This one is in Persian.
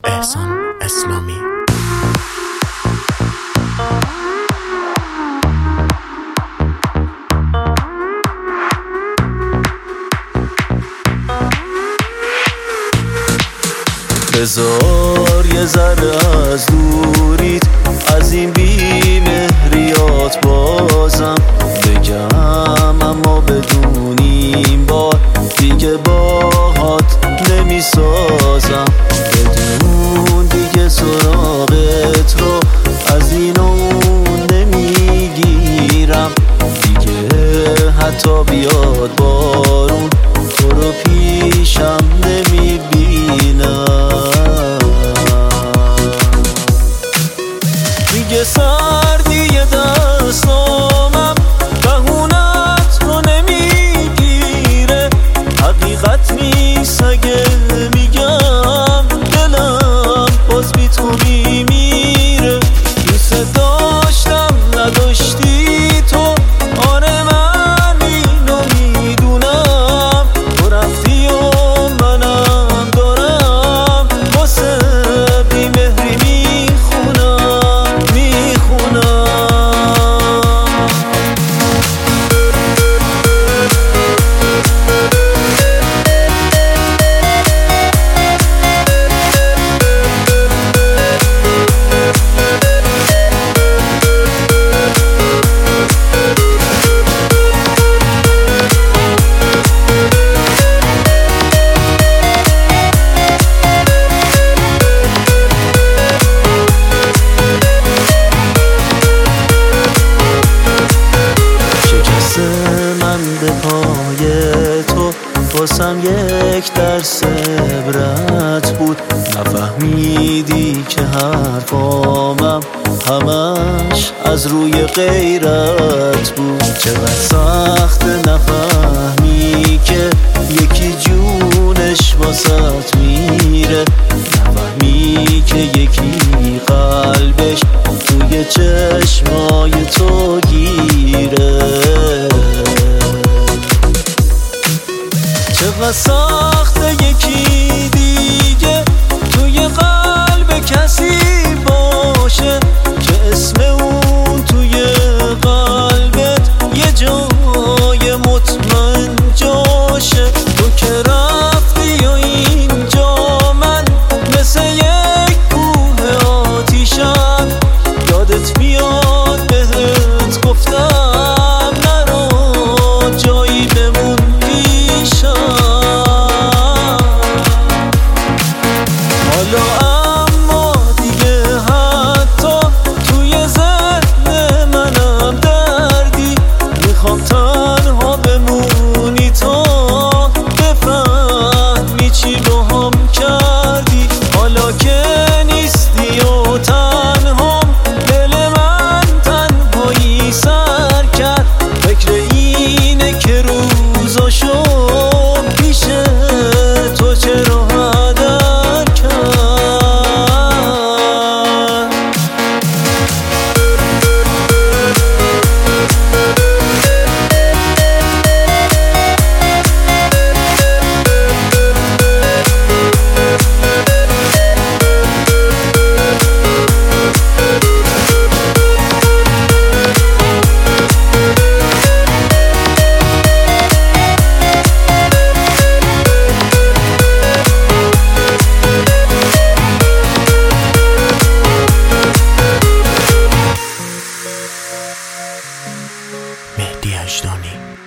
احسان اسلامی. بذار یه ذره از دوریت، از این بی‌مهریات بازم بگم، اما بدون این بار دیگه باهات نمیسازم. بدون دیگه سراغت رو از این و اون نمیگیرم دیگه، حتی بیاد بارون تو رو پیشم نمیبینم. میگه سردی دستامم بهونت رو نمیگیره، حقیقت نیست اگه میگم دلم باز بی تو میمیره. دوست داشتم نداشتی تو، آره من اینو میدونم، تو رفتی و منم دارم واسه بی‌مهری میخونم. من به پای تو واسم یک درس عبرت بود، نفهمیدی که حرفامم همش از روی غیرت بود. چقدر سخت نفهمی که یکی جونش واسط میره، نفهمی که یکی قلبش توی چشمای تو گیره. چقدر سخته یکی دیگه توی قلب کسی باشه که اسم اون توی قلبت یه جای مطمئن جاشه. تو که رفتی و اینجا من مثل یک کوه آتیشم، یادت میاد بهت گفتم نرو جایی بمون پیشم. حالا اما دیگه حتی توی ذهن منم دردی، میخوام تنها بمونی تا بفهمی چی با هم کردی. حالا که نیستی و تنهام، دل من تنهایی سر کرد، فکر اینه که روزاشو پیش تو چرا هدر کرد. مهدی اجدانی.